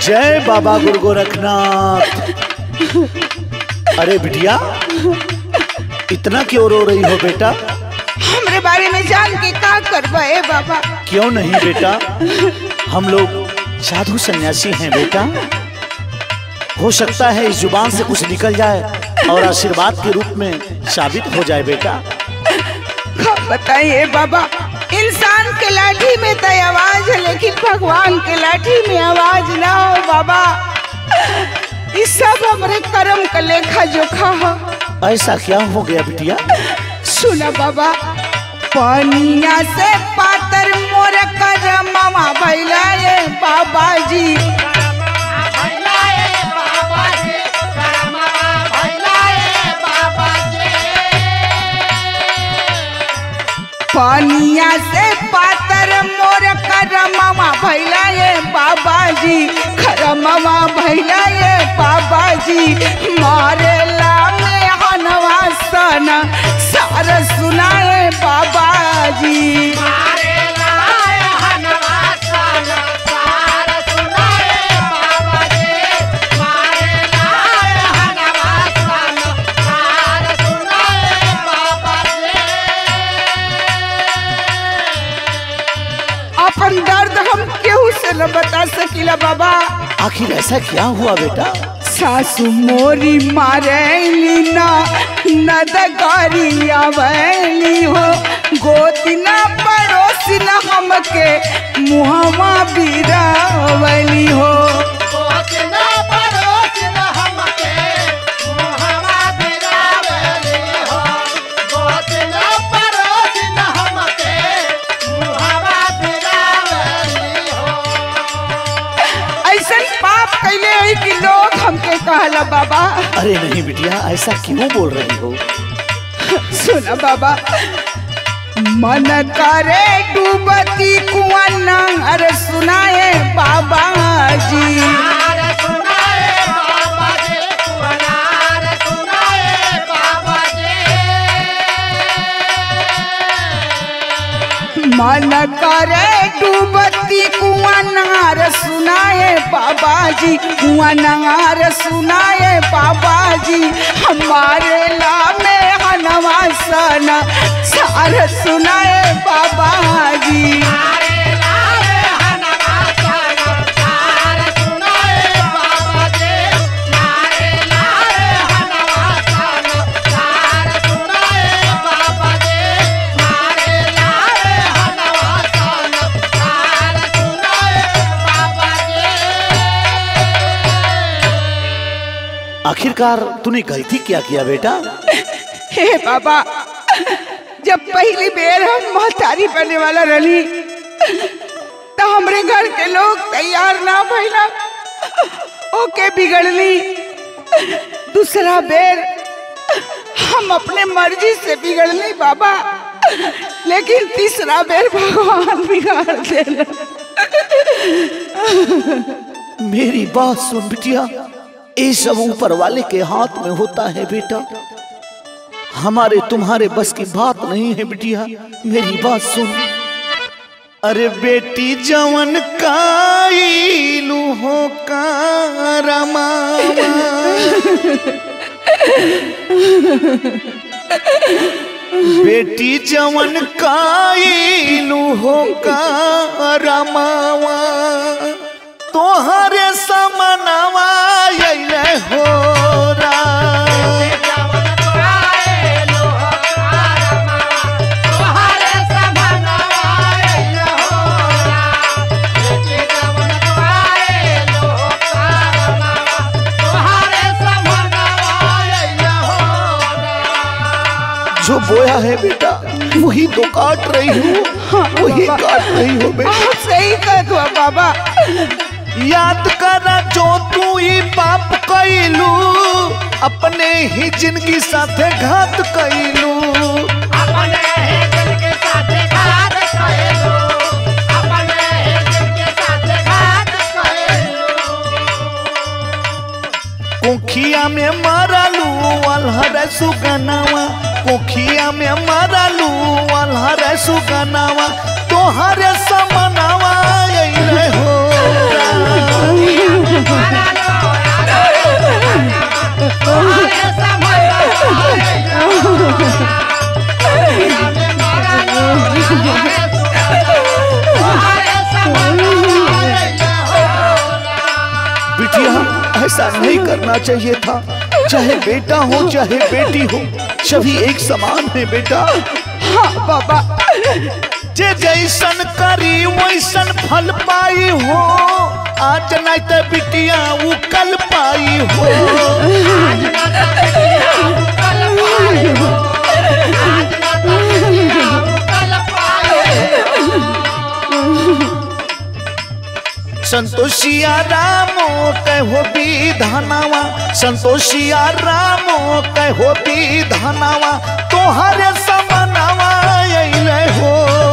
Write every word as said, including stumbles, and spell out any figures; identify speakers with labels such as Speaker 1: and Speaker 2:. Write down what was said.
Speaker 1: जय बाबा गुरु गोरखनाथ। अरे बिटिया, इतना क्यों रो रही हो बेटा?
Speaker 2: हमरे बारे में जान के का करवाए बाबा?
Speaker 1: क्यों नहीं बेटा, हम लोग साधु सन्यासी हैं बेटा। हो सकता है इस जुबान से कुछ निकल जाए और आशीर्वाद के रूप में साबित हो जाए बेटा।
Speaker 2: बताइए बाबा, इंसान के लाठी में तो आवाज है, लेकिन भगवान के लाठी में आवाज ना हो बाबा। इस सब हमरे कर्म का लेखा जोखा हो।
Speaker 1: ऐसा क्या हो गया बिटिया?
Speaker 2: सुना बाबा, पानिया से पातर मोर करमवा भइला ये बाबा जी। पानिया से पातर मोर करमवा भइला ये बाबा जी, करमवा भइला ये बाबा जी। मारेला में हनवा सना सार सुनाए बाबा जी। अपन दर्द हम केहू से न बता सकीला बाबा।
Speaker 1: आखिर ऐसा क्या हुआ बेटा?
Speaker 2: सासु मोरी मारेली ना नदगारी आवैली हो, गोतिना पड़ोसी न हमके मुहवा बिरावली हो। कि लोग हमके कहला बाबा।
Speaker 1: अरे नहीं बिटिया, ऐसा क्यों बोल रही हो?
Speaker 2: सुना बाबा, मन करे डूबती कुआं नहर सुनाए बाबा जी। मन करे डूबती कुआं नहर सुनाए बाबा जी, कुआं नहर सुनाए बाबा जी। हमारे ला में हनवा सना सार सुनाए बाबा जी।
Speaker 1: आखिरकार तूने गलती क्या किया बेटा?
Speaker 2: हे बाबा, जब पहली बेर हम महतारी बने वाला रही तो हमरे घर के लोग तैयार ना भइला, ओके बिगड़ली। दूसरा बेर हम अपने मर्जी से बिगड़ली बाबा, लेकिन तीसरा बेर भगवान बिगाड़ देला।
Speaker 1: मेरी बात सुन बिटिया, ये सब ऊपर वाले के हाथ में होता है बेटा, हमारे तुम्हारे बस की बात नहीं है बिटिया। मेरी बात सुन। अरे बेटी जवन काइलू हो कारमा, बेटी जवन काइलू हो कारमा, तोहरे समनवा ये हो रा। जो बोया है बेटा वही तो काट रही हूँ। हाँ, वही काट रही हो बेटा।
Speaker 2: सही कहत हुआ बाबा।
Speaker 1: याद करा जो तू ही पाप कैलू, अपने ही जिंदगी साथे घात कैलू।
Speaker 3: अपने ही जिंदगी साथे घात कैलू, अपने ही जिंदगी साथे घात कैलू।
Speaker 1: कोखिया में मरलू अलहर सुगनावा, कोखिया में मरलू अलहर सुगनावा, तोहरे समनावा ये हो। बिटिया ऐसा नहीं करना चाहिए था। चाहे बेटा हो चाहे बेटी हो, सभी एक समान है बेटा।
Speaker 2: हाँ बाबा।
Speaker 1: जे जैसन करी वैसन फल पाई हो, आज नहीं तो बिटिया वो कल पाई हो।
Speaker 3: आज ना तो बिटिया वो कल पाई हो, आज ना तो बिटिया वो कल पाई हो।
Speaker 1: संतोषिया रामो कहो विधानावा, संतोषिया रामो कहो विधानावा, तोहरे समनावा अइले हो।